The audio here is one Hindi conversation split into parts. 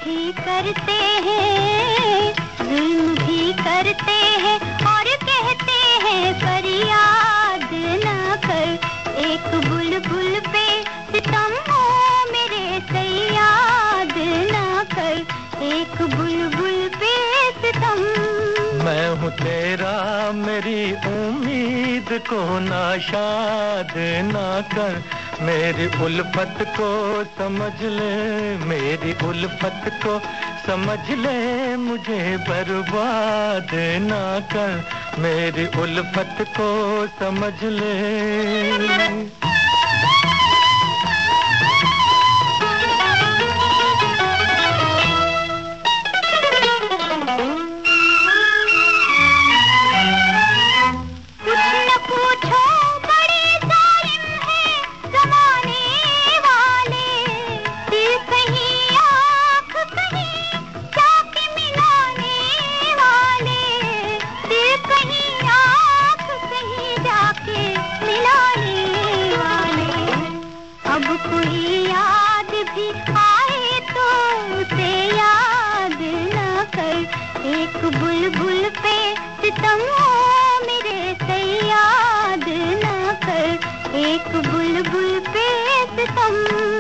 भी करते हैं, जुल्म भी करते हैं और कहते हैं फरियाद न कर। एक बुलबुल पे सितम हो मेरे सयाद न कर, एक बुलबुल पे सितम। मैं हूँ तेरा मेरी उम्मीद को नाशाद ना कर, मेरी उल्फत को समझ ले, मेरी उल्फत को समझ ले, मुझे बर्बाद ना कर, मेरी उल्फत को समझ ले। कोई याद भी आए तो उसे याद न कर, एक बुलबुल पे सितम हो मेरे से याद न कर, एक बुलबुल पे सितम।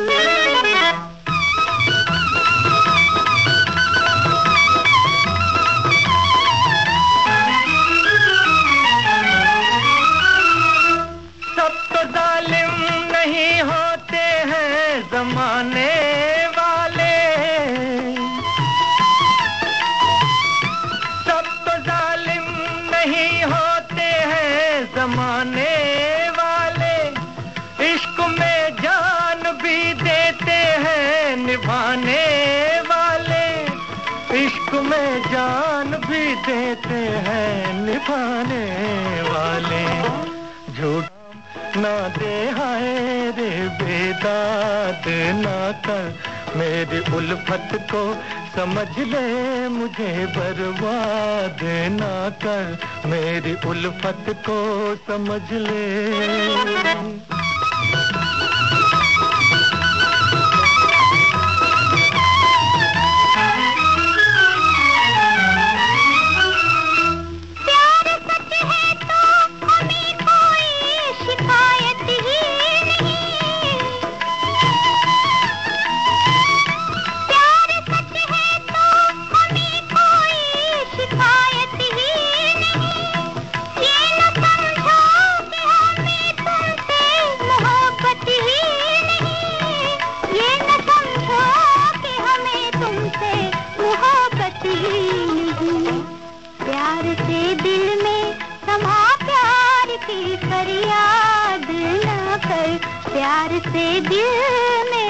जमाने वाले सब तो जालिम नहीं होते हैं, जमाने वाले इश्क में जान भी देते हैं निभाने वाले, इश्क में जान भी देते हैं निभाने वाले। झूठ ना दे हाय रे बेदाद ना कर, मेरी उल्फत को समझ ले, मुझे बर्बाद ना कर, मेरी उल्फत को समझ ले। प्यार से दिल में समा प्यार की फरियाद न कर, प्यार से दिल में